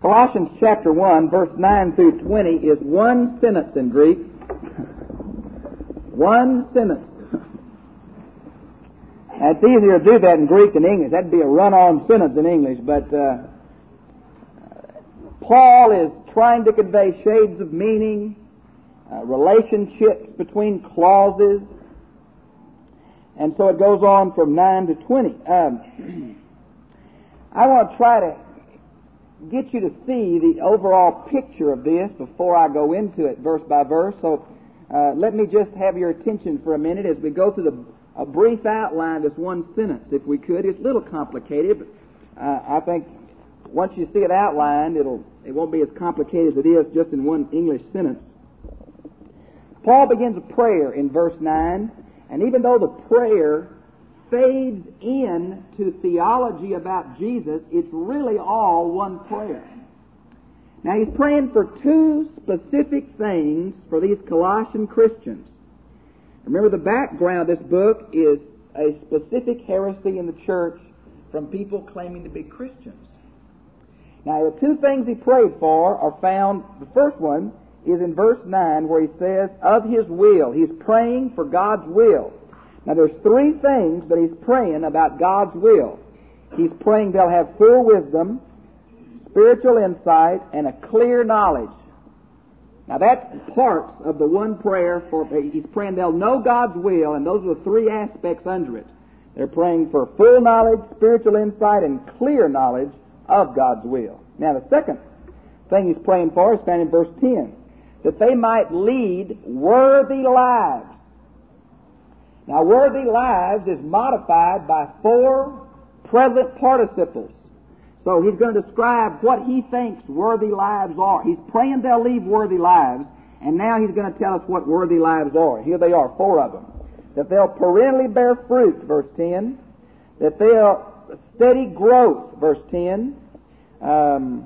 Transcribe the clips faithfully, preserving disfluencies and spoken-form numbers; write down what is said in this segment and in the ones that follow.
Colossians chapter one, verse nine through twenty is one sentence in Greek. One sentence. Now, it's easier to do that in Greek than English. That'd be a run-on sentence in English, but uh, Paul is trying to convey shades of meaning, uh, relationships between clauses, and so it goes on from nine to twenty. Um, I want to try to get you to see the overall picture of this before I go into it verse by verse. So uh, let me just have your attention for a minute as we go through the, a brief outline of this one sentence, if we could. It's a little complicated, but uh, I think once you see it outlined, it'll it won't be as complicated as it is just in one English sentence. Paul begins a prayer in verse nine, and even though the prayer fades in to theology about Jesus, it's really all one prayer. Now, he's praying for two specific things for these Colossian Christians. Remember, the background of this book is a specific heresy in the church from people claiming to be Christians. Now, the two things he prayed for are found, the first one is in verse nine where he says, of his will. He's praying for God's will. Now, there's three things that he's praying about God's will. He's praying they'll have full wisdom, spiritual insight, and a clear knowledge. Now, that's parts of the one prayer. For he's praying they'll know God's will, and those are the three aspects under it. They're praying for full knowledge, spiritual insight, and clear knowledge of God's will. Now, the second thing he's praying for is found in verse ten, that they might lead worthy lives. Now, worthy lives is modified by four present participles. So he's going to describe what he thinks worthy lives are. He's praying they'll lead worthy lives, and now he's going to tell us what worthy lives are. Here they are, four of them. That they'll perennially bear fruit, verse ten. That they'll steady growth, verse ten. Um,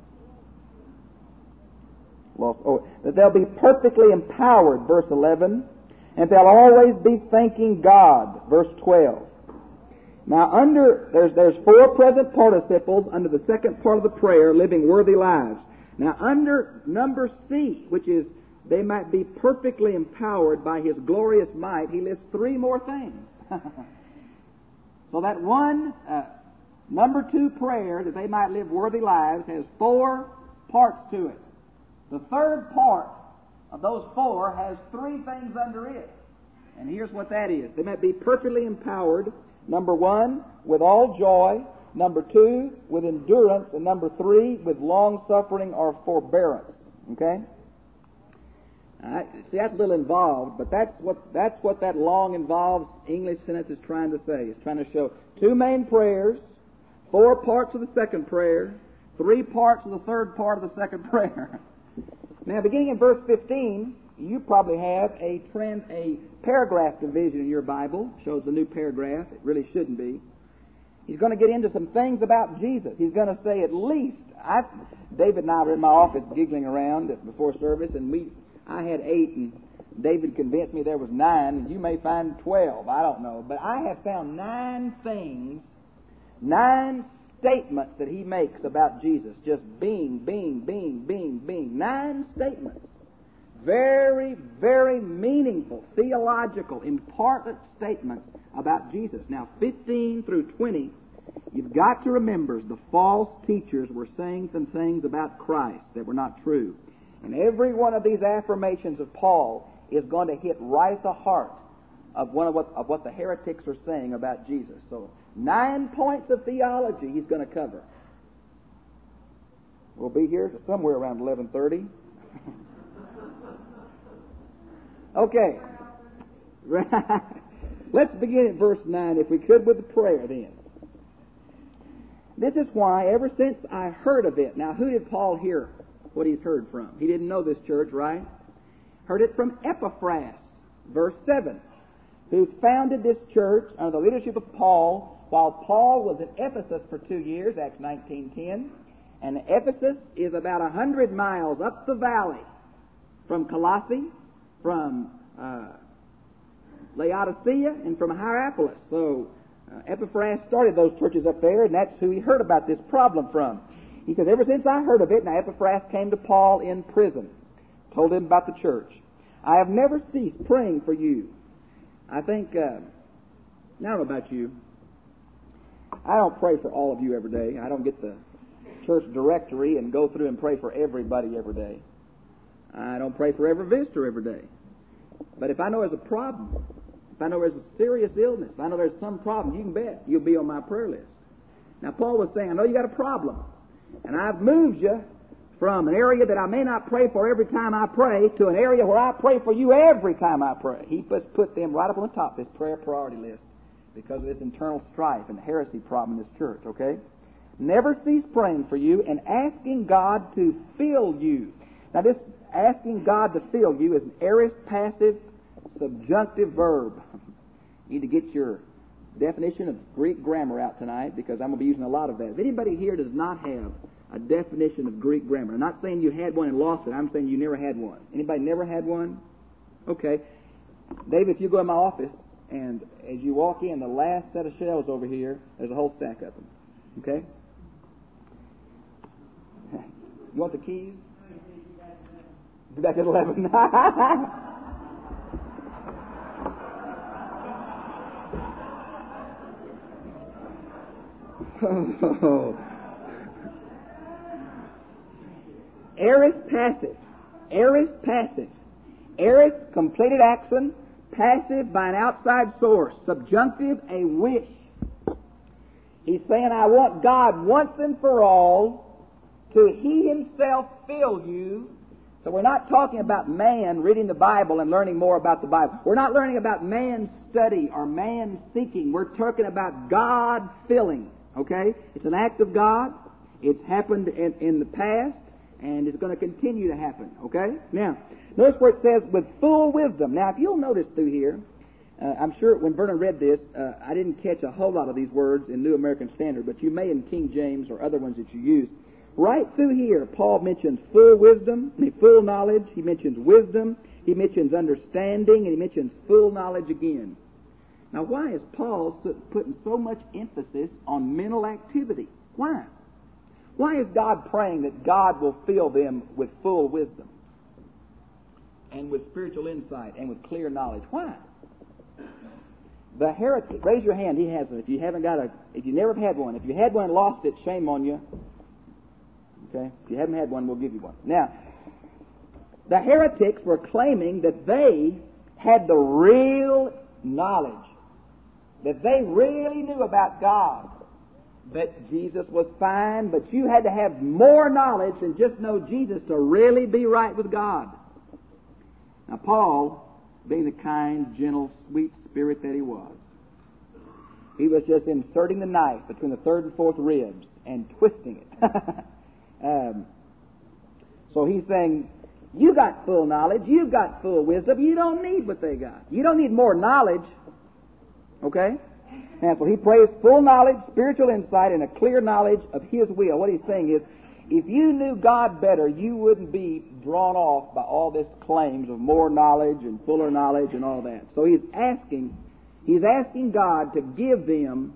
well, oh, that they'll be perfectly empowered, verse eleven. And they'll always be thanking God, verse twelve. Now, under there's there's four present participles under the second part of the prayer, living worthy lives. Now, under number C, which is they might be perfectly empowered by His glorious might, he lists three more things. So that one uh, number two prayer, that they might live worthy lives, has four parts to it. The third part of those four has three things under it. And here's what that is. They might be perfectly empowered, number one, with all joy, number two, with endurance, and number three, with long-suffering or forbearance. Okay? Uh, see, that's a little involved, but that's what that's what that long, involved English sentence is trying to say. It's trying to show two main prayers, four parts of the second prayer, three parts of the third part of the second prayer. Now, beginning in verse fifteen, you probably have a trend, a paragraph division in your Bible. Shows the new paragraph. It really shouldn't be. He's going to get into some things about Jesus. He's going to say at least, I, David and I were in my office giggling around before service, and we, I had eight, and David convinced me there was nine, and you may find twelve. I don't know. But I have found nine things, nine statements that he makes about Jesus. Just being, being, being, being, being. Nine statements. Very, very meaningful, theological, important statements about Jesus. Now, fifteen through twenty, you've got to remember the false teachers were saying some things about Christ that were not true. And every one of these affirmations of Paul is going to hit right at the heart of one of what, of what the heretics are saying about Jesus. So, nine points of theology he's going to cover. We'll be here somewhere around eleven thirty. Okay. Let's begin at verse nine, if we could, with the prayer then. This is why, ever since I heard of it. Now, who did Paul hear what he's heard from? He didn't know this church, right? Heard it from Epaphras, verse seven, who founded this church under the leadership of Paul while Paul was at Ephesus for two years, Acts nineteen ten. And Ephesus is about a hundred miles up the valley from Colossae, from uh, Laodicea, and from Hierapolis. So uh, Epaphras started those churches up there, and that's who he heard about this problem from. He says, ever since I heard of it, now Epaphras came to Paul in prison, told him about the church. I have never ceased praying for you. I think, uh, I don't know about you. I don't pray for all of you every day. I don't get the church directory and go through and pray for everybody every day. I don't pray for every visitor every day. But if I know there's a problem, if I know there's a serious illness, if I know there's some problem, you can bet you'll be on my prayer list. Now, Paul was saying, I know you got a problem, and I've moved you from an area that I may not pray for every time I pray to an area where I pray for you every time I pray. He put, put them right up on the top of this prayer priority list because of this internal strife and heresy problem in this church, okay? Never cease praying for you and asking God to fill you. Now, this asking God to fill you is an aorist passive subjunctive verb. You need to get your definition of Greek grammar out tonight because I'm going to be using a lot of that. If anybody here does not have a definition of Greek grammar, I'm not saying you had one and lost it. I'm saying you never had one. Anybody never had one? Okay. Dave, if you go in my office and as you walk in, the last set of shelves over here, there's a whole stack of them. Okay? You want the keys? Back at eleven. Oh. Aorist passive. Aorist passive. Aorist completed action. Passive by an outside source. Subjunctive, a wish. He's saying, I want God once and for all to He Himself fill you. So we're not talking about man reading the Bible and learning more about the Bible. We're not learning about man study or man seeking. We're talking about God filling. Okay? It's an act of God. It's happened in, in the past, and it's going to continue to happen. Okay? Now, notice where it says, with full wisdom. Now, if you'll notice through here, uh, I'm sure when Vernon read this, uh, I didn't catch a whole lot of these words in New American Standard, but you may in King James or other ones that you use. Right through here, Paul mentions full wisdom, I mean, full knowledge. He mentions wisdom. He mentions understanding, and he mentions full knowledge again. Now, why is Paul putting so much emphasis on mental activity? Why? Why is God praying that God will fill them with full wisdom and with spiritual insight and with clear knowledge? Why? The heretic, raise your hand. He has it. If you haven't got a, if you never had one, if you had one and lost it, shame on you. Okay? If you haven't had one, we'll give you one. Now, the heretics were claiming that they had the real knowledge, that they really knew about God, that Jesus was fine, but you had to have more knowledge than just know Jesus to really be right with God. Now, Paul, being the kind, gentle, sweet spirit that he was, he was just inserting the knife between the third and fourth ribs and twisting it. Um, so he's saying, you got full knowledge, you've got full wisdom, you don't need what they got. You don't need more knowledge. Okay? And so he prays full knowledge, spiritual insight, and a clear knowledge of His will. What he's saying is, if you knew God better, you wouldn't be drawn off by all this claims of more knowledge and fuller knowledge and all that. So he's asking, he's asking God to give them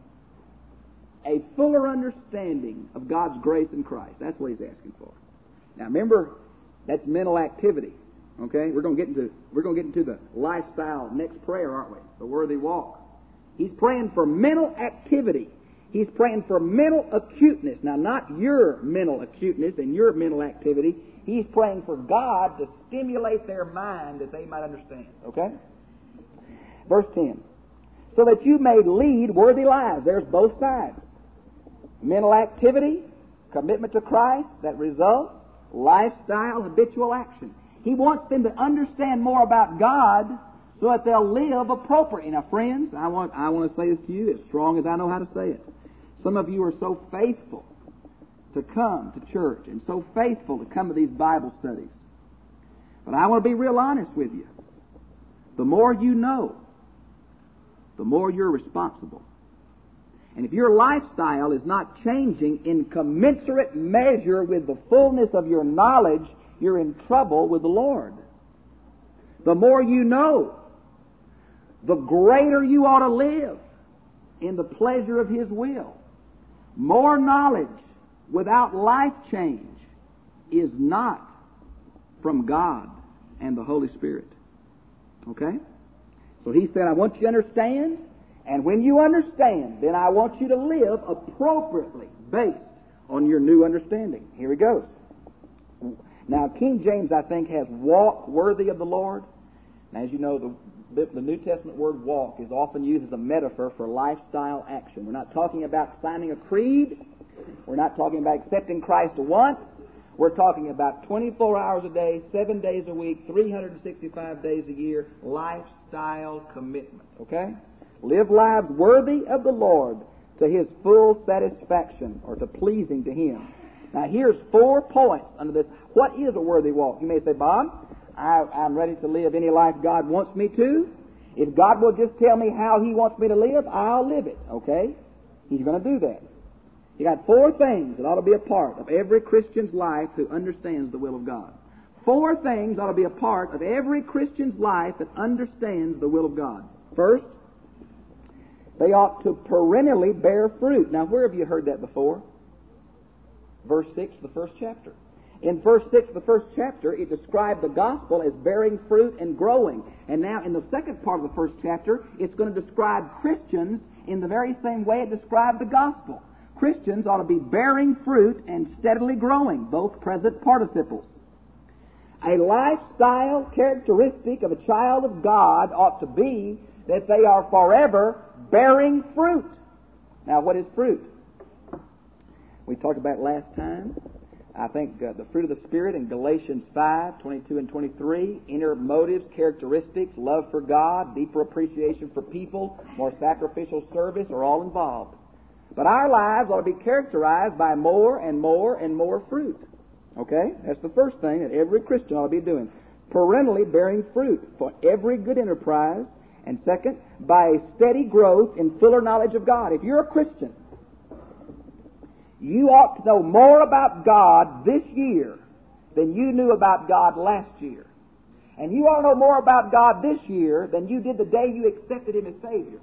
a fuller understanding of God's grace in Christ. That's what he's asking for. Now remember, that's mental activity. Okay? We're going to get into we're going to get into the lifestyle next prayer, aren't we? The worthy walk. He's praying for mental activity. He's praying for mental acuteness. Now, not your mental acuteness and your mental activity. He's praying for God to stimulate their mind that they might understand. Okay? Verse ten. So that you may lead worthy lives. There's both sides. Mental activity, commitment to Christ, that results, lifestyle, habitual action. He wants them to understand more about God so that they'll live appropriately. Now, friends, I want I want to say this to you as strong as I know how to say it. Some of you are so faithful to come to church and so faithful to come to these Bible studies. But I want to be real honest with you. The more you know, the more you're responsible. And if your lifestyle is not changing in commensurate measure with the fullness of your knowledge, you're in trouble with the Lord. The more you know, the greater you ought to live in the pleasure of His will. More knowledge without life change is not from God and the Holy Spirit. Okay? So he said, I want you to understand, and when you understand, then I want you to live appropriately based on your new understanding. Here he goes. Now, King James, I think, has walk worthy of the Lord. And as you know, the, the New Testament word walk is often used as a metaphor for lifestyle action. We're not talking about signing a creed. We're not talking about accepting Christ once. We're talking about twenty-four hours a day, seven days a week, three hundred sixty-five days a year, lifestyle commitment. Okay? Live lives worthy of the Lord to His full satisfaction or to pleasing to Him. Now here's four points under this. What is a worthy walk? You may say, Bob, I, I'm ready to live any life God wants me to. If God will just tell me how He wants me to live, I'll live it. Okay? He's going to do that. You got four things that ought to be a part of every Christian's life who understands the will of God. Four things ought to be a part of every Christian's life that understands the will of God. First, they ought to perennially bear fruit. Now, where have you heard that before? Verse six, the first chapter. In verse six, the first chapter, it described the gospel as bearing fruit and growing. And now in the second part of the first chapter, it's going to describe Christians in the very same way it described the gospel. Christians ought to be bearing fruit and steadily growing, both present participles. A lifestyle characteristic of a child of God ought to be that they are forever bearing fruit. Now, what is fruit? We talked about it last time. I think uh, the fruit of the Spirit in Galatians five, twenty-two and twenty-three, inner motives, characteristics, love for God, deeper appreciation for people, more sacrificial service are all involved. But our lives ought to be characterized by more and more and more fruit. Okay? That's the first thing that every Christian ought to be doing. Perennially bearing fruit for every good enterprise. And second, by a steady growth in fuller knowledge of God. If you're a Christian, you ought to know more about God this year than you knew about God last year. And you ought to know more about God this year than you did the day you accepted Him as Savior.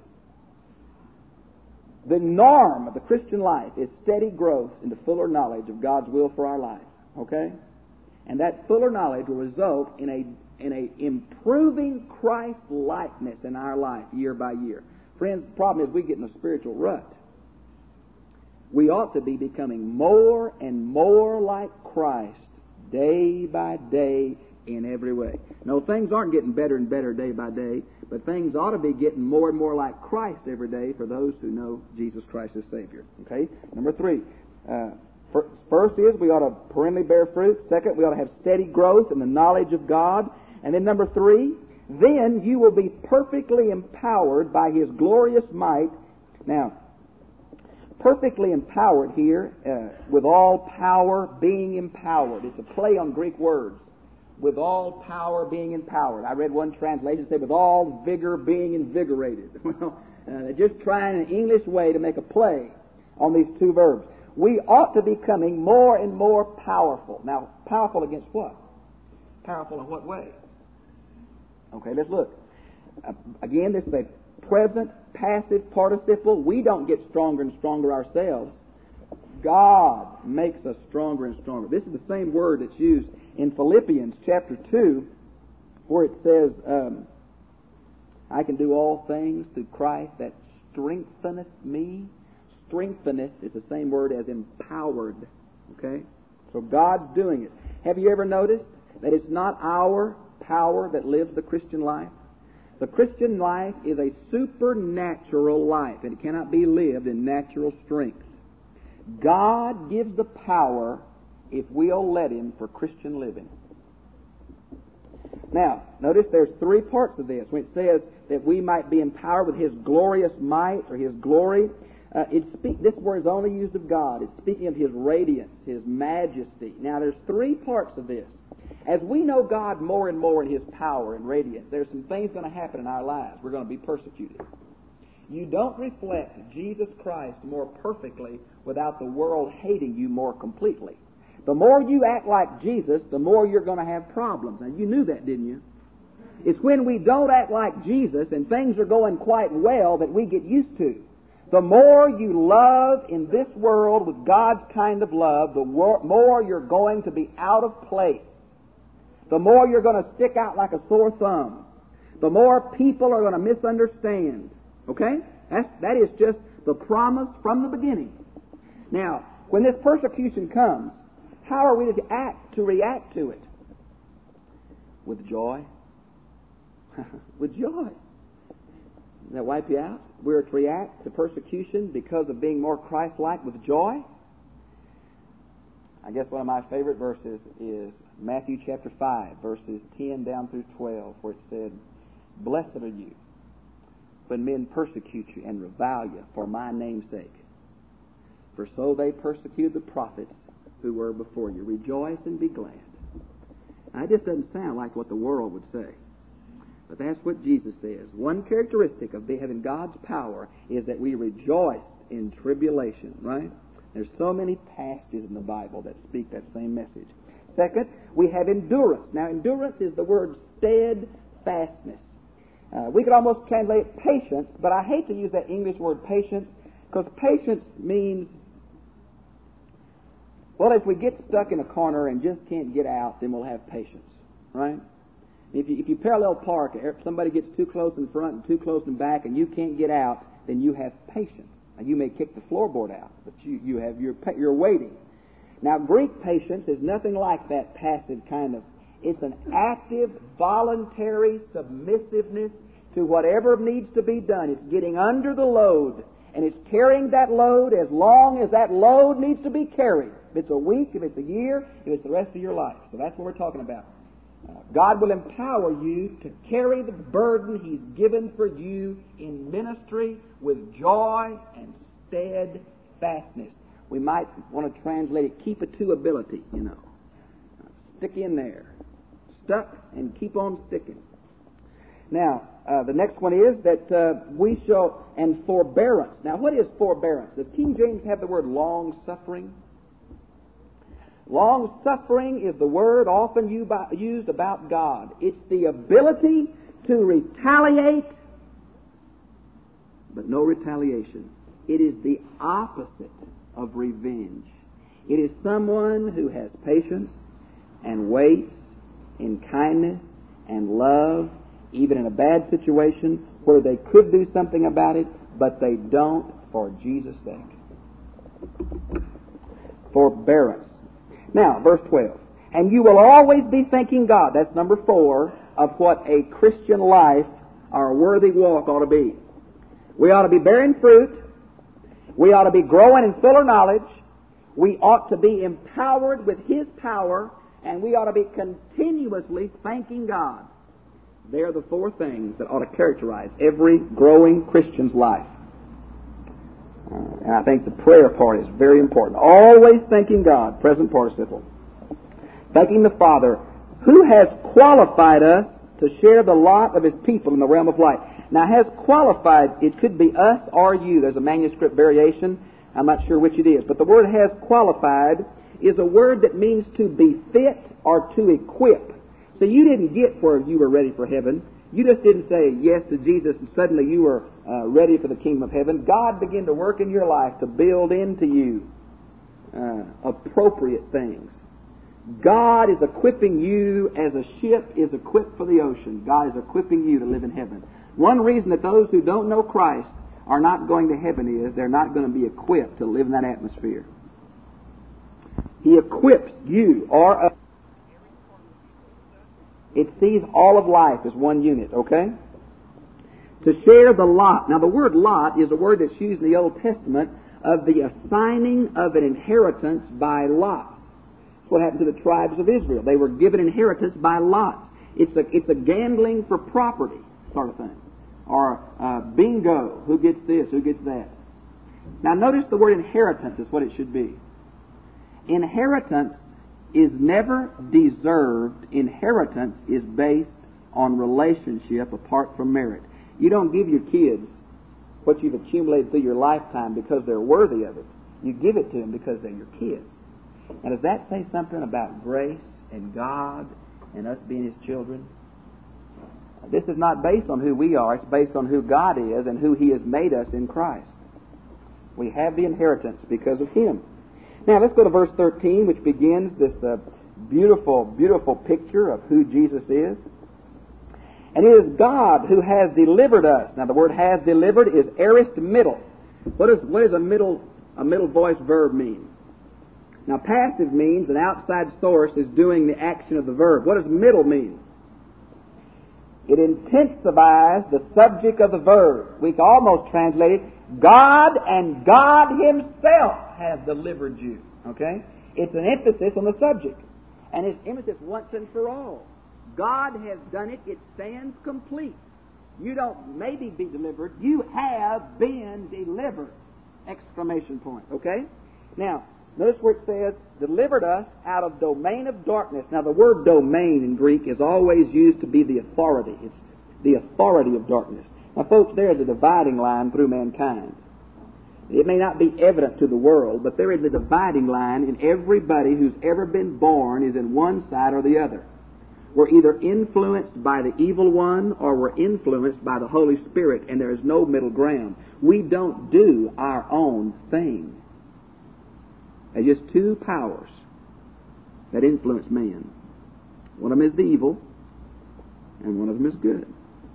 The norm of the Christian life is steady growth into fuller knowledge of God's will for our life. Okay? And that fuller knowledge will result in a in a improving Christ likeness in our life year by year. Friends, the problem is we get in a spiritual rut. We ought to be becoming more and more like Christ day by day in every way. No, things aren't getting better and better day by day, but things ought to be getting more and more like Christ every day for those who know Jesus Christ as Savior. Okay? Number three. Uh, first is we ought to perennially bear fruit. Second, we ought to have steady growth in the knowledge of God. And then number three, then you will be perfectly empowered by His glorious might. Now, perfectly empowered here, uh, with all power being empowered. It's a play on Greek words. With all power being empowered. I read one translation say with all vigor being invigorated. Well, uh, they're just trying an English way to make a play on these two verbs. We ought to be becoming more and more powerful. Now, powerful against what? Powerful in what way? Okay, let's look. Uh, again, this is a present passive participle. We don't get stronger and stronger ourselves. God makes us stronger and stronger. This is the same word that's used in Philippians chapter two, where it says, um, I can do all things through Christ that strengtheneth me. Strengtheneth is the same word as empowered. Okay? So God's doing it. Have you ever noticed that it's not our power that lives the Christian life? The Christian life is a supernatural life, and it cannot be lived in natural strength. God gives the power if we'll let Him for Christian living. Now, notice there's three parts of this. When it says that we might be empowered with His glorious might or His glory, uh, it speak, this word is only used of God. It's speaking of His radiance, His majesty. Now, there's three parts of this. As we know God more and more in His power and radiance, there's some things going to happen in our lives. We're going to be persecuted. You don't reflect Jesus Christ more perfectly without the world hating you more completely. The more you act like Jesus, the more you're going to have problems. Now, you knew that, didn't you? It's when we don't act like Jesus and things are going quite well that we get used to. The more you love in this world with God's kind of love, the wor- more you're going to be out of place. The more you're going to stick out like a sore thumb. The more people are going to misunderstand. Okay? That's, that is just the promise from the beginning. Now, when this persecution comes, how are we to act, to react to it? With joy. With joy. Does that wipe you out? We're to react to persecution because of being more Christ-like with joy. I guess one of my favorite verses is Matthew chapter five, verses ten down through twelve, where it said, "Blessed are you when men persecute you and revile you for my name's sake. For so they persecuted the prophets who were before you. Rejoice and be glad." Now, it just doesn't sound like what the world would say. But that's what Jesus says. One characteristic of having God's power is that we rejoice in tribulation, right? There's so many passages in the Bible that speak that same message. Second, we have endurance. Now, endurance is the word steadfastness. Uh, we could almost translate patience, but I hate to use that English word patience, because patience means, well, if we get stuck in a corner and just can't get out, then we'll have patience, right? If you, if you parallel park, if somebody gets too close in front and too close in back and you can't get out, then you have patience. Now, you may kick the floorboard out, but you, you have your, you're waiting. Now, Greek patience is nothing like that passive kind of. It's an active, voluntary submissiveness to whatever needs to be done. It's getting under the load, and it's carrying that load as long as that load needs to be carried. If it's a week, if it's a year, if it's the rest of your life. So that's what we're talking about. Uh, God will empower you to carry the burden He's given for you in ministry with joy and steadfastness. We might want to translate it, keep it to ability, you know. Uh, stick in there. Stuck and keep on sticking. Now, uh, the next one is that uh, we shall, and forbearance. Now, what is forbearance? Does King James have the word long-suffering? Long-suffering is the word often used about God. It's the ability to retaliate, but no retaliation. It is the opposite of revenge. It is someone who has patience and waits in kindness and love, even in a bad situation where they could do something about it, but they don't for Jesus' sake. Forbearance. Now, verse twelve. And you will always be thanking God. That's number four of what a Christian life, our worthy walk, ought to be. We ought to be bearing fruit. We ought to be growing in fuller knowledge. We ought to be empowered with His power. And we ought to be continuously thanking God. They're the four things that ought to characterize every growing Christian's life. Uh, and I think the prayer part is very important. Always thanking God, present participle. Thanking the Father, who has qualified us to share the lot of His people in the realm of light. Now, has qualified, it could be us or you. There's a manuscript variation. I'm not sure which it is. But the word has qualified is a word that means to befit or to equip. So you didn't get where you were ready for heaven. You just didn't say yes to Jesus and suddenly you were uh, ready for the kingdom of heaven. God began to work in your life to build into you uh, appropriate things. God is equipping you as a ship is equipped for the ocean. God is equipping you to live in heaven. One reason that those who don't know Christ are not going to heaven is they're not going to be equipped to live in that atmosphere. He equips you or us. It sees all of life as one unit, okay? To share the lot. Now, the word lot is a word that's used in the Old Testament of the assigning of an inheritance by lot. That's what happened to the tribes of Israel. They were given inheritance by lot. It's a, it's a gambling for property sort of thing. Or uh, bingo, who gets this, who gets that. Now, notice the word inheritance is what it should be. Inheritance is never deserved. Inheritance is based on relationship apart from merit. You don't give your kids what you've accumulated through your lifetime because they're worthy of it. You give it to them because they're your kids. Now, does that say something about grace and God and us being His children? This is not based on who we are. It's based on who God is and who He has made us in Christ. We have the inheritance because of Him. Now let's go to verse thirteen, which begins this uh, beautiful, beautiful picture of who Jesus is. And it is God who has delivered us. Now the word "has delivered" is aorist middle. What does what does a middle a middle voice verb mean? Now passive means an outside source is doing the action of the verb. What does middle mean? It intensifies the subject of the verb. We can almost translate it, God and God Himself has delivered you. Okay? It's an emphasis on the subject. And it's emphasis once and for all. God has done it. It stands complete. You don't maybe be delivered. You have been delivered. Exclamation point. Okay? Now, notice where it says, delivered us out of domain of darkness. Now, the word domain in Greek is always used to be the authority. It's the authority of darkness. Now, folks, there is a dividing line through mankind. It may not be evident to the world, but there is a dividing line in everybody who's ever been born is in one side or the other. We're either influenced by the evil one or we're influenced by the Holy Spirit, and there is no middle ground. We don't do our own thing. There's just two powers that influence man. One of them is the evil, and one of them is good.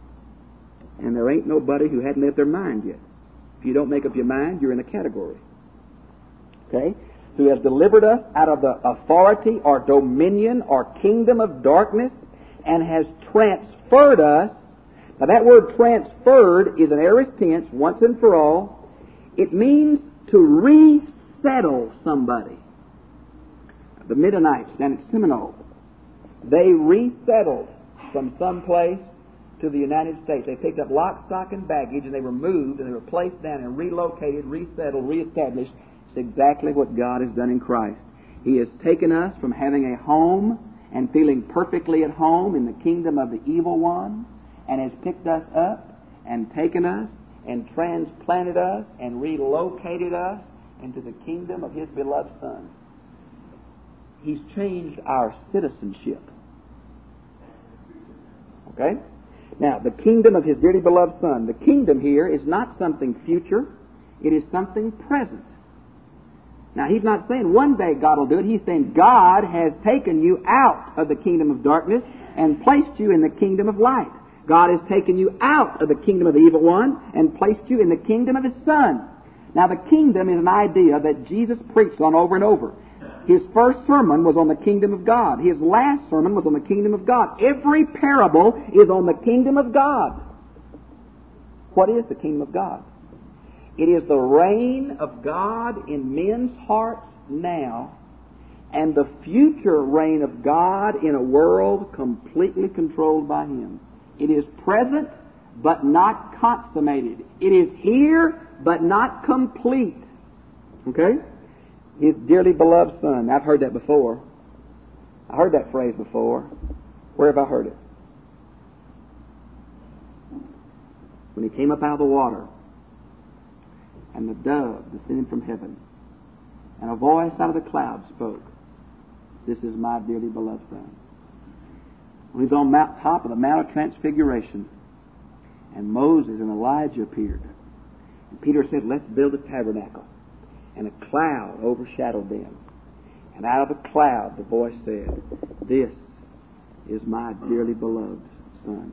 And there ain't nobody who hadn't made up their mind yet. If you don't make up your mind, you're in a category. Okay? Who has delivered us out of the authority or dominion or kingdom of darkness and has transferred us. Now that word transferred is an aorist tense, once and for all. It means to resettle somebody. The Midianites down at Seminole, they resettled from some place to the United States. They picked up lock, stock, and baggage, and they were moved, and they were placed down and relocated, resettled, reestablished. It's exactly what God has done in Christ. He has taken us from having a home and feeling perfectly at home in the kingdom of the evil one, and has picked us up and taken us and transplanted us and relocated us into the kingdom of His beloved Son. He's changed our citizenship. Okay? Now, the kingdom of His dearly beloved Son. The kingdom here is not something future. It is something present. Now, He's not saying one day God will do it. He's saying God has taken you out of the kingdom of darkness and placed you in the kingdom of light. God has taken you out of the kingdom of the evil one and placed you in the kingdom of His Son. Now, the kingdom is an idea that Jesus preached on over and over. His first sermon was on the kingdom of God. His last sermon was on the kingdom of God. Every parable is on the kingdom of God. What is the kingdom of God? It is the reign of God in men's hearts now and the future reign of God in a world completely controlled by Him. It is present but not consummated. It is here but not complete. Okay? His dearly beloved Son. I've heard that before. I heard that phrase before. Where have I heard it? When He came up out of the water, and the dove descended from heaven, and a voice out of the cloud spoke, "This is my dearly beloved Son." When He's on Mount top of the Mount of Transfiguration, and Moses and Elijah appeared, and Peter said, "Let's build a tabernacle." And a cloud overshadowed them. And out of the cloud the voice said, "This is my dearly beloved Son."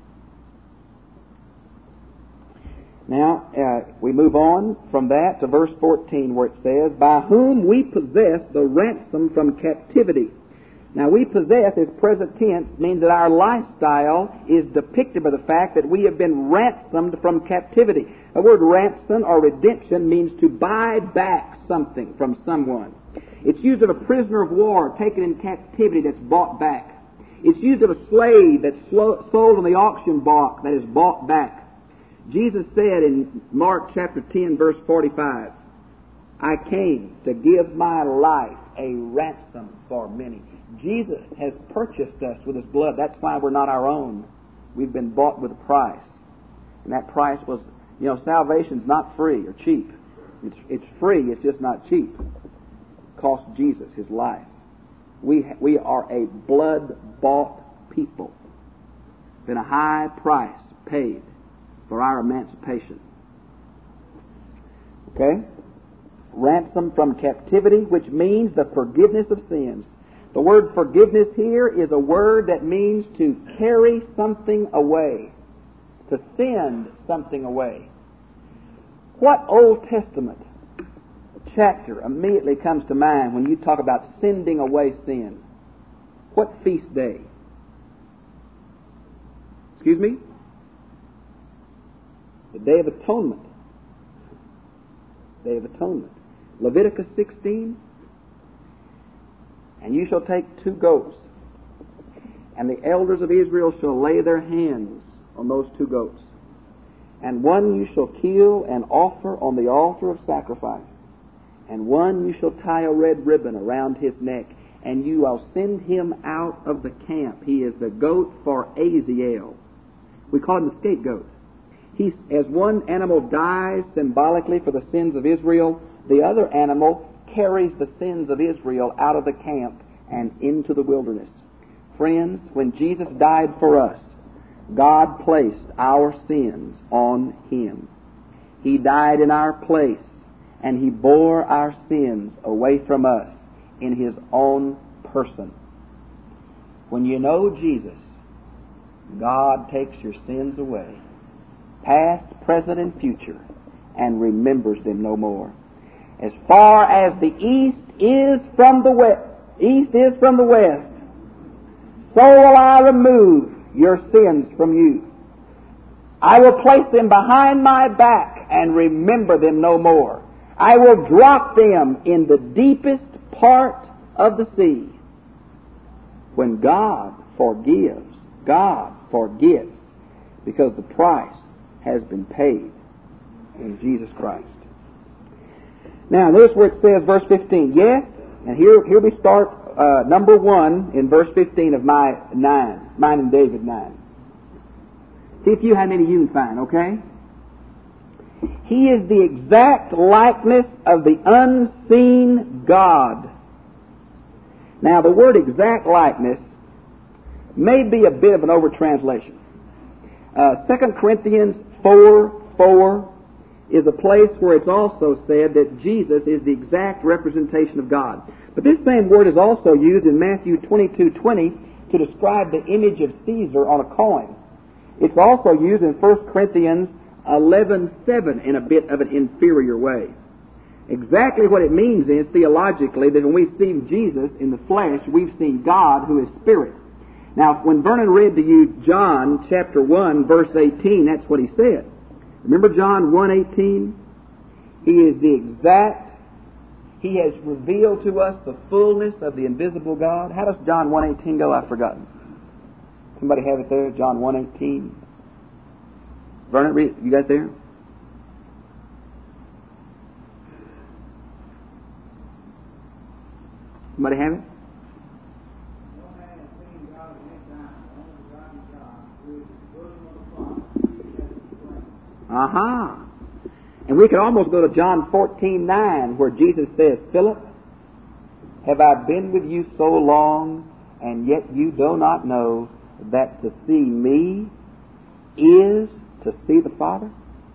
Now, uh, we move on from that to verse fourteen, where it says, "By whom we possess the ransom from captivity." Now, we possess, as present tense, means that our lifestyle is depicted by the fact that we have been ransomed from captivity. The word ransom or redemption means to buy back something from someone. It's used of a prisoner of war taken in captivity that's bought back. It's used of a slave that's sold on the auction block that is bought back. Jesus said in Mark chapter ten, verse forty-five, "I came to give my life a ransom for many." Jesus has purchased us with His blood. That's why we're not our own. We've been bought with a price. And that price was, you know, salvation's not free or cheap. It's, it's free, it's just not cheap. It cost Jesus His life. We, we are a blood-bought people. Been a high price paid for our emancipation. Okay? Ransom from captivity, which means the forgiveness of sins. The word forgiveness here is a word that means to carry something away, to send something away. What Old Testament chapter immediately comes to mind when you talk about sending away sin? What feast day? Excuse me? The Day of Atonement. Day of Atonement. Leviticus sixteen. And you shall take two goats, and the elders of Israel shall lay their hands on those two goats. And one you shall kill and offer on the altar of sacrifice. And one you shall tie a red ribbon around his neck, and you will send him out of the camp. He is the goat for Azazel. We call him the scapegoat. He, as one animal dies symbolically for the sins of Israel, the other animal carries the sins of Israel out of the camp and into the wilderness. Friends, when Jesus died for us, God placed our sins on Him. He died in our place, and He bore our sins away from us in His own person. When you know Jesus, God takes your sins away, past, present, and future, and remembers them no more. As far as the east is from the west, east is from the west, so will I remove your sins from you. I will place them behind my back and remember them no more. I will drop them in the deepest part of the sea. When God forgives, God forgets, because the price has been paid in Jesus Christ. Now, notice where it says, verse fifteen, yes, and here, here we start uh, number one in verse fifteen of my nine, mine and David nine. See if you have any you can find, okay? He is the exact likeness of the unseen God. Now, the word exact likeness may be a bit of an overtranslation. Uh, Second Corinthians four four is a place where it's also said that Jesus is the exact representation of God. But this same word is also used in Matthew twenty-two twenty to describe the image of Caesar on a coin. It's also used in First Corinthians eleven seven in a bit of an inferior way. Exactly what it means is, theologically, that when we see Jesus in the flesh, we've seen God who is Spirit. Now, when Vernon read to you John chapter one, verse eighteen, that's what he said. Remember John one eighteen? He is the exact, He has revealed to us the fullness of the invisible God. How does John one eighteen go? I've forgotten. Somebody have it there? John one eighteen. Vernon, read, you got it there? Somebody have it? Aha. Uh-huh. And we could almost go to John fourteen nine, where Jesus says, Philip, have I been with you so long, and yet you do not know that to see me is to see the Father?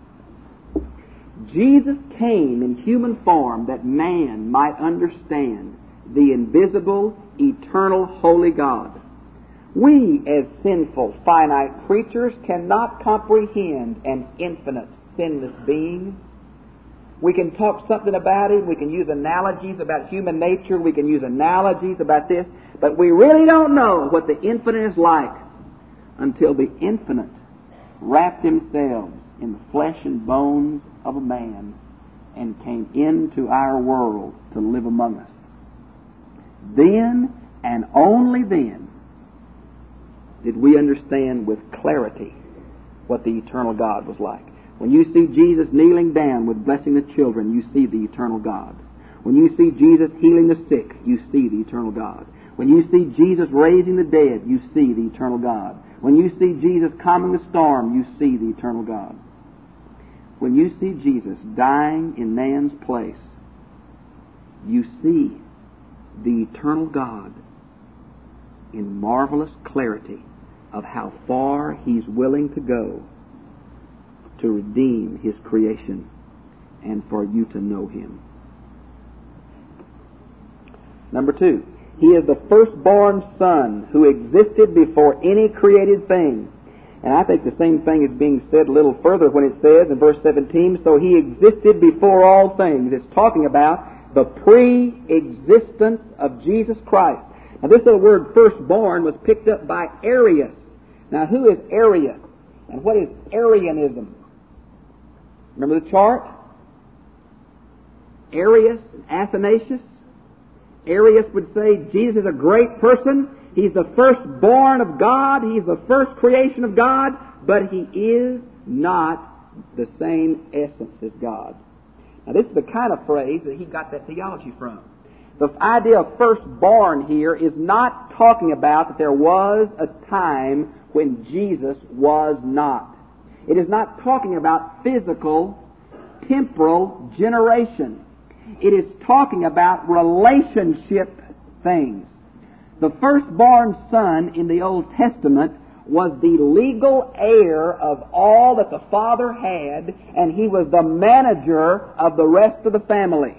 Jesus came in human form that man might understand the invisible, eternal, holy God. We, as sinful, finite creatures, cannot comprehend an infinite, sinless being. We can talk something about Him. We can use analogies about human nature. We can use analogies about this. But we really don't know what the infinite is like until the infinite wrapped themselves in the flesh and bones of a man and came into our world to live among us. Then, and only then, did we understand with clarity what the eternal God was like. When you see Jesus kneeling down with blessing the children, you see the eternal God. When you see Jesus healing the sick, you see the eternal God. When you see Jesus raising the dead, you see the eternal God. When you see Jesus calming the storm, you see the eternal God. When you see Jesus dying in man's place, you see the eternal God in marvelous clarity of how far He's willing to go to redeem His creation and for you to know Him. Number two, He is the firstborn Son who existed before any created thing. And I think the same thing is being said a little further when it says in verse seventeen, so He existed before all things. It's talking about the pre-existence of Jesus Christ. Now this little word firstborn was picked up by Arius. Now who is Arius? And what is Arianism? Remember the chart? Arius and Athanasius. Arius would say Jesus is a great person. He's the firstborn of God. He's the first creation of God. But He is not the same essence as God. Now this is the kind of phrase that he got that theology from. The idea of firstborn here is not talking about that there was a time when Jesus was not. It is not talking about physical, temporal generation. It is talking about relationship things. The firstborn son in the Old Testament was the legal heir of all that the Father had, and he was the manager of the rest of the family.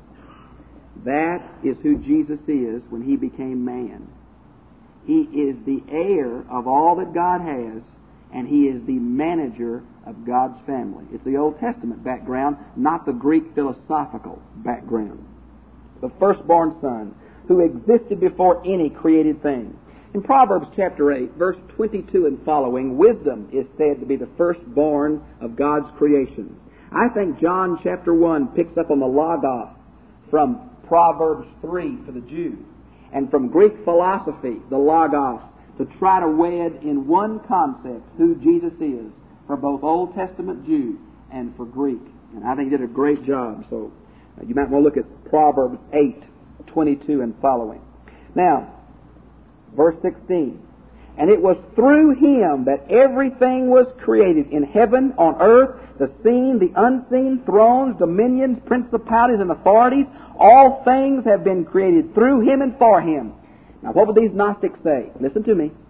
That is who Jesus is when He became man. He is the heir of all that God has, and He is the manager of God's family. It's the Old Testament background, not the Greek philosophical background. The firstborn Son, who existed before any created thing. In Proverbs chapter eight, verse twenty-two and following, wisdom is said to be the firstborn of God's creation. I think John chapter one picks up on the Logos from Proverbs three for the Jew, and from Greek philosophy, the Logos, to try to wed in one concept who Jesus is for both Old Testament Jew and for Greek. And I think he did a great job. So uh, you might want to look at Proverbs eight, twenty-two and following. Now, verse sixteen. And it was through Him that everything was created in heaven, on earth, the seen, the unseen, thrones, dominions, principalities, and authorities. All things have been created through Him and for Him. Now, what would these Gnostics say? Listen to me.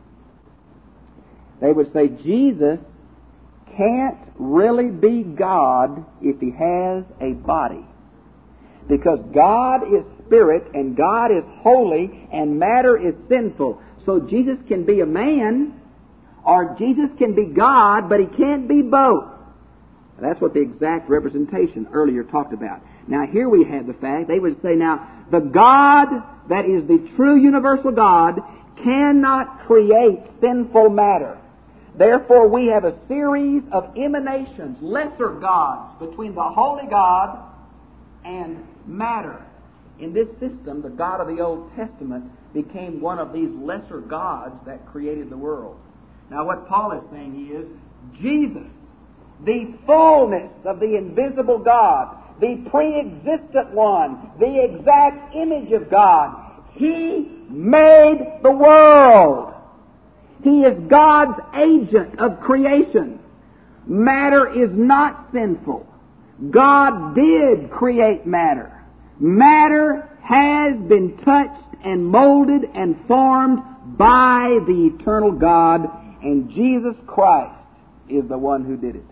They would say Jesus can't really be God if He has a body. Because God is spirit, and God is holy, and matter is sinful. So Jesus can be a man, or Jesus can be God, but He can't be both. That's what the exact representation earlier talked about. Now here we have the fact, they would say now, the God that is the true universal God cannot create sinful matter. Therefore we have a series of emanations, lesser gods, between the holy God and matter. In this system, the God of the Old Testament became one of these lesser gods that created the world. Now what Paul is saying is, Jesus, the fullness of the invisible God, the pre-existent one, the exact image of God, He made the world. He is God's agent of creation. Matter is not sinful. God did create matter. Matter has been touched and molded and formed by the eternal God, and Jesus Christ is the one who did it.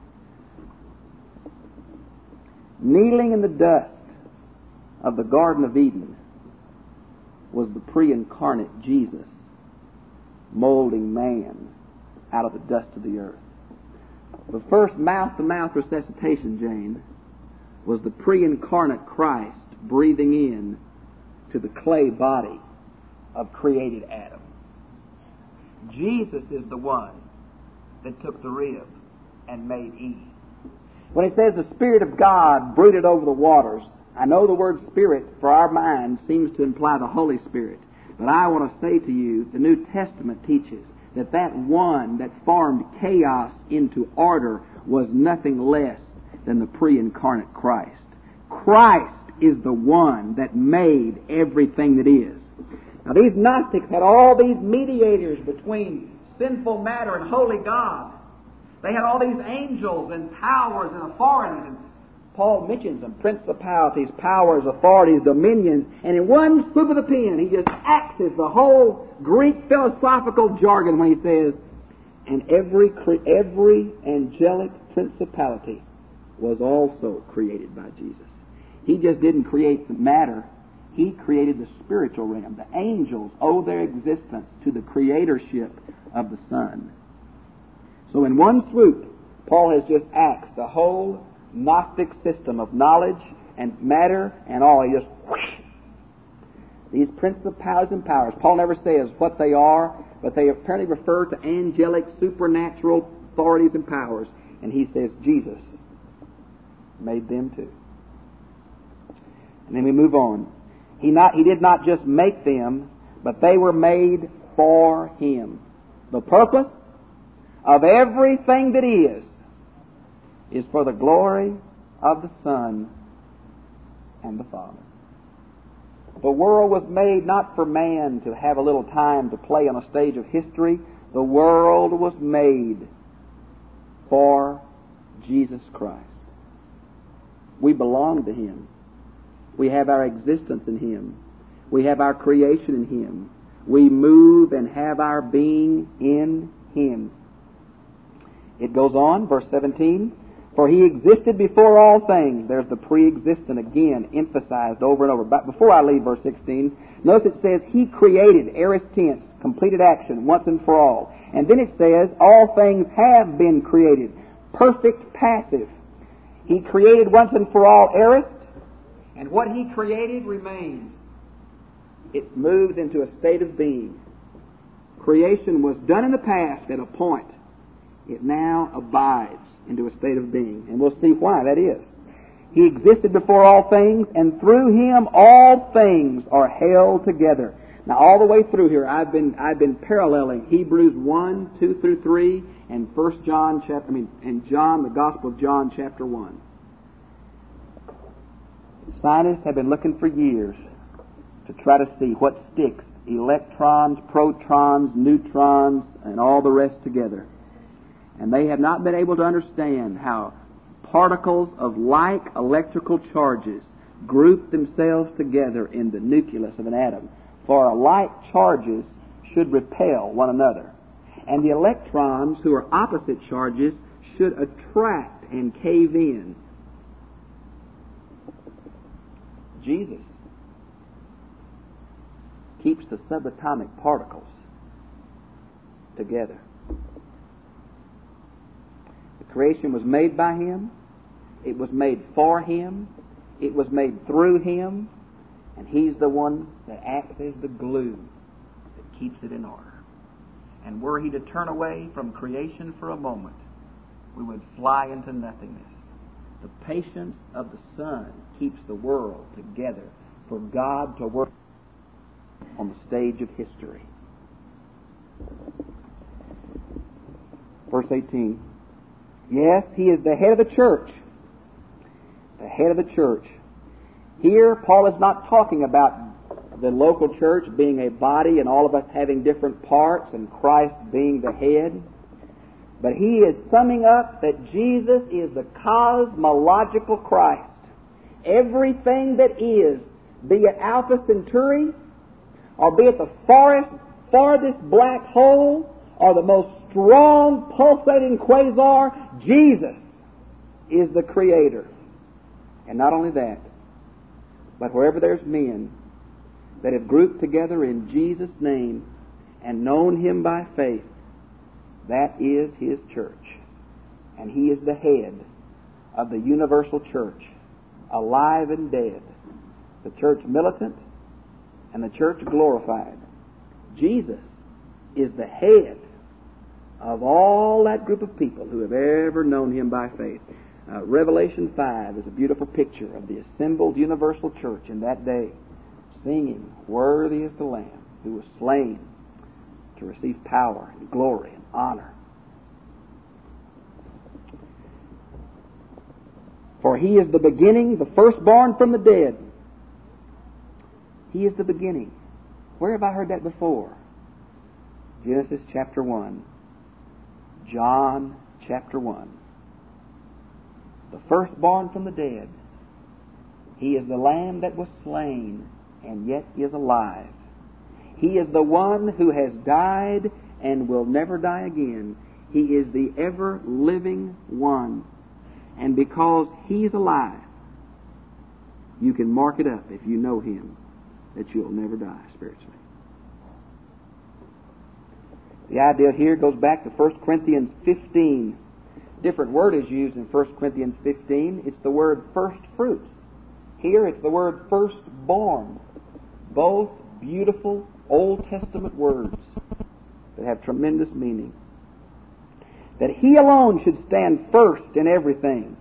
Kneeling in the dust of the Garden of Eden was the pre-incarnate Jesus, molding man out of the dust of the earth. The first mouth-to-mouth resuscitation, Jane, was the pre-incarnate Christ breathing in to the clay body of created Adam. Jesus is the one that took the rib and made Eve. When it says the Spirit of God brooded over the waters, I know the word Spirit for our mind seems to imply the Holy Spirit. But I want to say to you, the New Testament teaches that that one that formed chaos into order was nothing less than the pre-incarnate Christ. Christ is the one that made everything that is. Now these Gnostics had all these mediators between sinful matter and holy God. They had all these angels and powers and authorities. And Paul mentions them, principalities, powers, authorities, dominions. And in one swoop of the pen, he just axes the whole Greek philosophical jargon when he says, and every, every angelic principality was also created by Jesus. He just didn't create the matter. He created the spiritual realm. The angels owe their existence to the creatorship of the Son. So in one swoop, Paul has just axed the whole Gnostic system of knowledge and matter and all. He just whoosh, these principalities and powers. Paul never says what they are, but they apparently refer to angelic, supernatural authorities and powers. And he says Jesus made them too. And then we move on. He not he did not just make them, but they were made for Him. The purpose of everything that is is for the glory of the Son and the Father. The world was made not for man to have a little time to play on a stage of history. The world was made for Jesus Christ. We belong to Him. We have our existence in Him. We have our creation in Him. We move and have our being in Him. It goes on, verse seventeen, for He existed before all things. There's the pre-existent again, emphasized over and over. But before I leave verse sixteen, notice it says He created, aorist tense, completed action, once and for all. And then it says, all things have been created, perfect passive. He created once and for all, aorist, and what He created remains. It moves into a state of being. Creation was done in the past at a point. It now abides into a state of being. And we'll see why that is. He existed before all things, and through Him all things are held together. Now, all the way through here, I've been I've been paralleling Hebrews one, two through three, and First John chapter. I mean, and John, the Gospel of John, chapter one. Scientists have been looking for years to try to see what sticks electrons, protons, neutrons, and all the rest together. And they have not been able to understand how particles of like electrical charges group themselves together in the nucleus of an atom. For like charges should repel one another. And the electrons, who are opposite charges, should attract and cave in. Jesus keeps the subatomic particles together. The creation was made by Him. It was made for Him. It was made through Him. And He's the one that acts as the glue that keeps it in order. And were He to turn away from creation for a moment, we would fly into nothingness. The patience of the Son keeps the world together for God to work on the stage of history. Verse eighteen. Yes, He is the head of the church. The head of the church. Here, Paul is not talking about the local church being a body and all of us having different parts and Christ being the head. But he is summing up that Jesus is the cosmological Christ. Everything that is, be it Alpha Centauri, or be it the farthest, farthest black hole, or the most strong pulsating quasar, Jesus is the Creator. And not only that, but wherever there's men that have grouped together in Jesus' name and known Him by faith, that is His church. And He is the head of the universal church, alive and dead, the church militant and the church glorified. Jesus is the head of all that group of people who have ever known Him by faith. Uh, Revelation five is a beautiful picture of the assembled universal church in that day, singing, "Worthy is the Lamb who was slain to receive power and glory and honor." For He is the beginning, the firstborn from the dead. He is the beginning. Where have I heard that before? Genesis chapter one. John chapter one. The firstborn from the dead. He is the Lamb that was slain and yet is alive. He is the one who has died and will never die again. He is the ever-living one. And because He's alive, you can mark it up if you know Him, that you'll never die spiritually. The idea here goes back to First Corinthians fifteen. Different word is used in First Corinthians fifteen. It's the word first fruits. Here it's the word firstborn. Both beautiful Old Testament words that have tremendous meaning. That He alone should stand first in everything.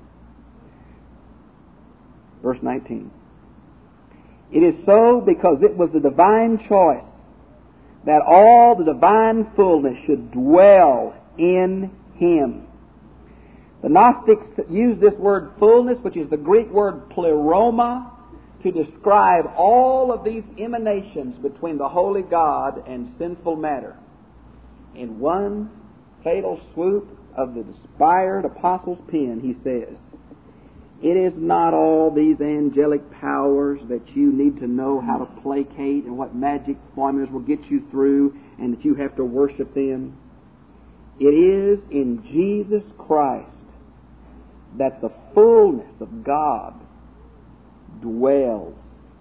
Verse nineteen. It is so because it was the divine choice that all the divine fullness should dwell in Him. The Gnostics use this word fullness, which is the Greek word pleroma, to describe all of these emanations between the holy God and sinful matter. In one fatal swoop of the inspired apostle's pen, he says, it is not all these angelic powers that you need to know how to placate and what magic formulas will get you through and that you have to worship them. It is in Jesus Christ that the fullness of God dwells.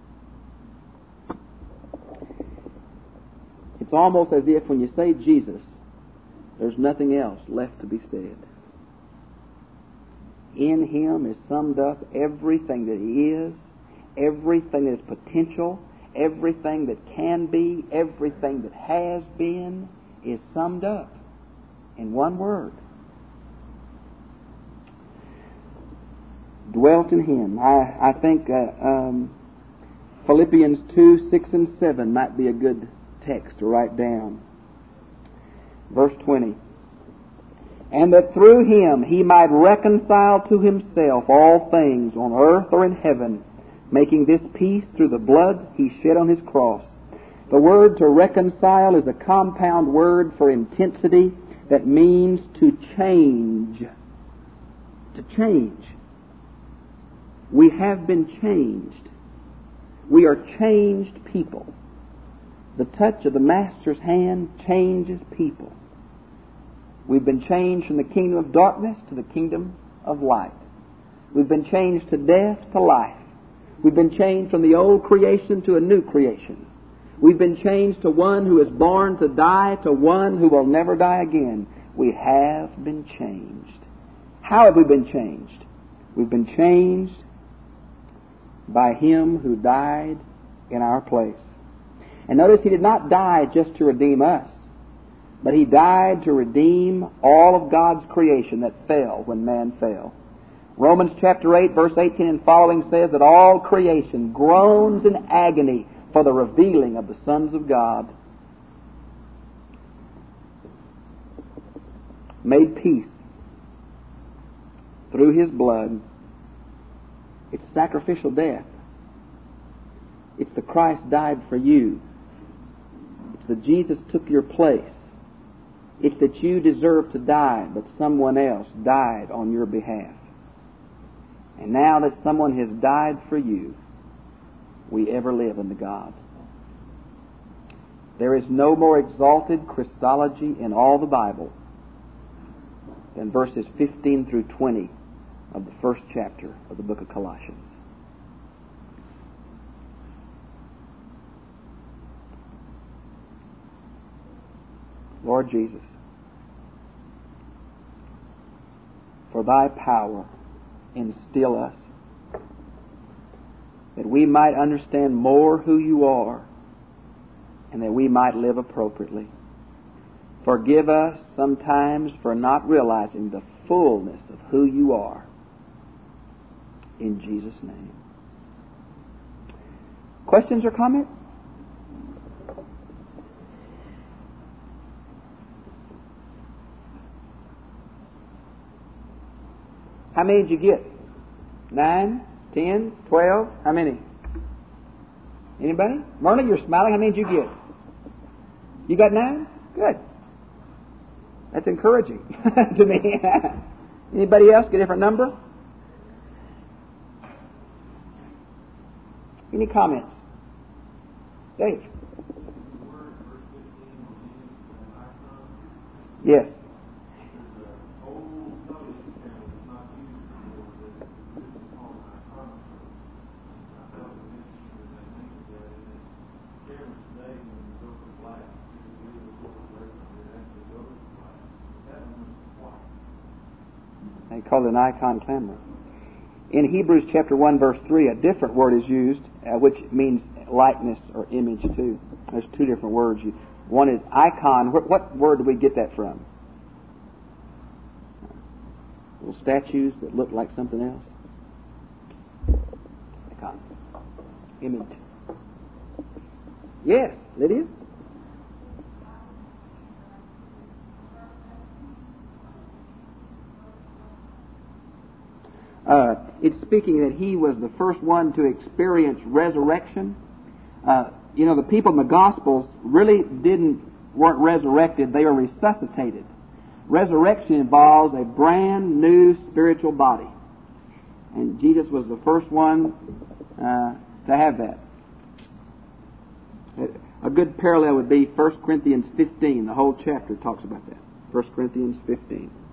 It's almost as if when you say Jesus, there's nothing else left to be said. In Him is summed up everything that He is, everything that is potential, everything that can be, everything that has been is summed up in one word. Dwelt in Him. I, I think uh, um, Philippians two, six and seven might be a good text to write down. Verse twenty. And that through Him He might reconcile to Himself all things on earth or in heaven, making this peace through the blood He shed on His cross. The word to reconcile is a compound word for intensity that means to change. To change. We have been changed. We are changed people. The touch of the Master's hand changes people. We've been changed from the kingdom of darkness to the kingdom of light. We've been changed to death to life. We've been changed from the old creation to a new creation. We've been changed to one who is born to die to one who will never die again. We have been changed. How have we been changed? We've been changed by Him who died in our place. And notice He did not die just to redeem us, but He died to redeem all of God's creation that fell when man fell. Romans chapter eight, verse eighteen and following says that all creation groans in agony for the revealing of the sons of God. Made peace through His blood. It's sacrificial death. It's the Christ died for you. It's that Jesus took your place. It's that you deserve to die, but someone else died on your behalf. And now that someone has died for you, we ever live unto God. There is no more exalted Christology in all the Bible than verses fifteen through twenty of the first chapter of the book of Colossians. Lord Jesus, for Thy power instill us, that we might understand more who You are, and that we might live appropriately. Forgive us sometimes for not realizing the fullness of who You are. In Jesus' name. Questions or comments? How many did you get? Nine? Ten? Twelve? How many? Anybody? Myrna, you're smiling. How many did you get? You got nine? Good. That's encouraging to me. Anybody else get a different number? Any comments? Dave? Yes. They call it an icon clamor. In Hebrews chapter one, verse three, a different word is used, uh, which means likeness or image too. There's two different words. One is icon. What, what word do we get that from? Little statues that look like something else. Icon. Image. Yes, Lydia? Uh, it's speaking that he was the first one to experience resurrection. Uh, you know, the people in the Gospels really didn't weren't resurrected; they were resuscitated. Resurrection involves a brand new spiritual body, and Jesus was the first one uh, to have that. A good parallel would be First Corinthians fifteen. The whole chapter talks about that. First Corinthians fifteen.